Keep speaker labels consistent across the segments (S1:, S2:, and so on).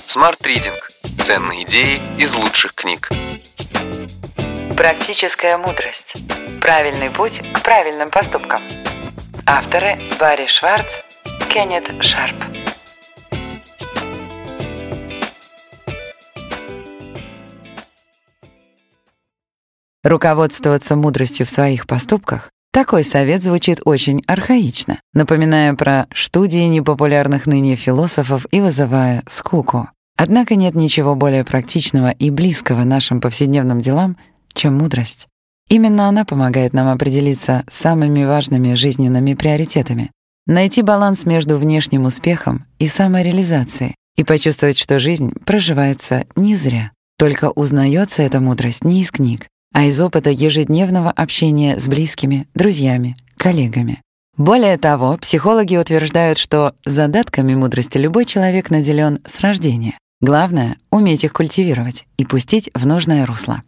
S1: Smart Reading. Ценные идеи из лучших книг.
S2: Практическая мудрость. Правильный путь к правильным поступкам. Авторы Барри Шварц, Кеннет Шарп. Руководствоваться мудростью в своих поступках — такой совет звучит очень архаично, напоминая про студии непопулярных ныне философов и вызывая скуку. Однако нет ничего более практичного и близкого нашим повседневным делам, чем мудрость. Именно она помогает нам определиться с самыми важными жизненными приоритетами, найти баланс между внешним успехом и самореализацией и почувствовать, что жизнь проживается не зря. Только узнается эта мудрость не из книг, а из опыта ежедневного общения с близкими, друзьями, коллегами. Более того, психологи утверждают, что задатками мудрости любой человек наделен с рождения. Главное — уметь их культивировать и пустить в нужное русло.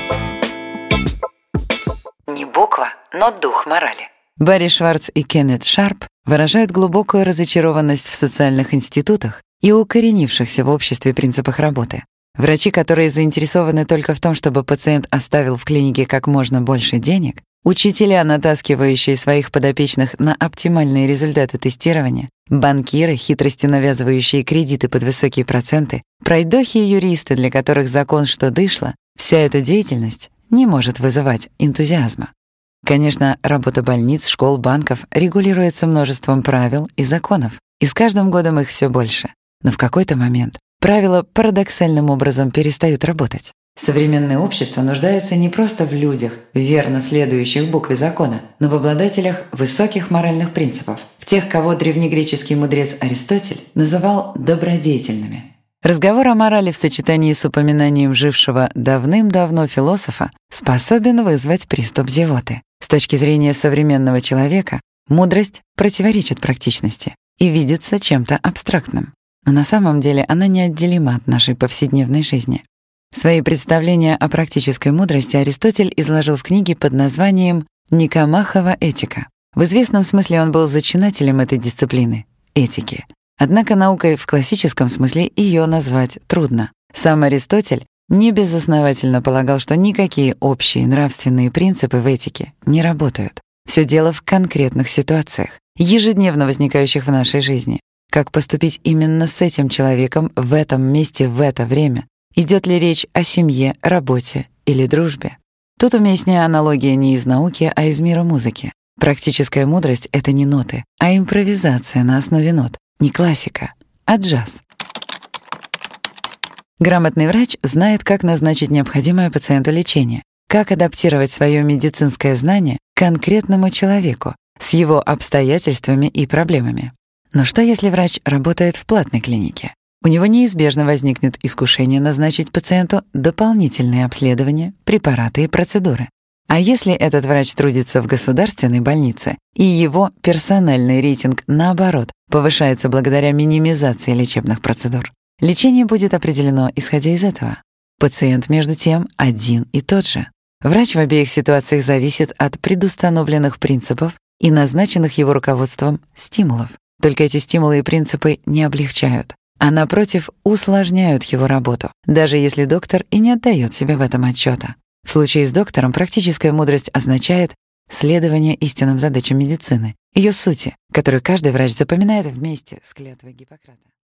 S2: Не буква, но дух морали. Барри Шварц и Кеннет Шарп выражают глубокую разочарованность в социальных институтах и укоренившихся в обществе принципах работы. Врачи, которые заинтересованы только в том, чтобы пациент оставил в клинике как можно больше денег, учителя, натаскивающие своих подопечных на оптимальные результаты тестирования, банкиры, хитростью навязывающие кредиты под высокие проценты, пройдохи и юристы, для которых закон что дышло, вся эта деятельность не может вызывать энтузиазма. Конечно, работа больниц, школ, банков регулируется множеством правил и законов, и с каждым годом их все больше. Но в какой-то момент правила парадоксальным образом перестают работать. Современное общество нуждается не просто в людях, верно следующих букве закона, но в обладателях высоких моральных принципов, в тех, кого древнегреческий мудрец Аристотель называл добродетельными. Разговор о морали в сочетании с упоминанием жившего давным-давно философа способен вызвать приступ зевоты. С точки зрения современного человека, мудрость противоречит практичности и видится чем-то абстрактным. Но на самом деле она неотделима от нашей повседневной жизни. Свои представления о практической мудрости Аристотель изложил в книге под названием «Никомахова этика». В известном смысле он был зачинателем этой дисциплины — этики. Однако наукой в классическом смысле ее назвать трудно. Сам Аристотель небезосновательно полагал, что никакие общие нравственные принципы в этике не работают. Все дело в конкретных ситуациях, ежедневно возникающих в нашей жизни. Как поступить именно с этим человеком в этом месте в это время? Идет ли речь о семье, работе или дружбе? Тут уместнее аналогия не из науки, а из мира музыки. Практическая мудрость — это не ноты, а импровизация на основе нот. Не классика, а джаз. Грамотный врач знает, как назначить необходимое пациенту лечение, как адаптировать свое медицинское знание к конкретному человеку с его обстоятельствами и проблемами. Но что, если врач работает в платной клинике? У него неизбежно возникнет искушение назначить пациенту дополнительные обследования, препараты и процедуры. А если этот врач трудится в государственной больнице, и его персональный рейтинг, наоборот, повышается благодаря минимизации лечебных процедур? Лечение будет определено, исходя из этого. Пациент, между тем, один и тот же. Врач в обеих ситуациях зависит от предустановленных принципов и назначенных его руководством стимулов. Только эти стимулы и принципы не облегчают, а, напротив, усложняют его работу, даже если доктор и не отдает себе в этом отчета. В случае с доктором практическая мудрость означает следование истинным задачам медицины, ее сути, которую каждый врач запоминает вместе с клятвой Гиппократа.